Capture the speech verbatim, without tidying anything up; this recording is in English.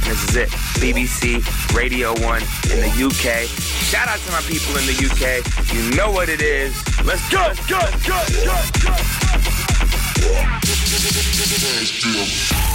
This is it. B B C Radio one in the U K. Shout out to my people in the U K. You know what it is. Let's go, go, go, go, go.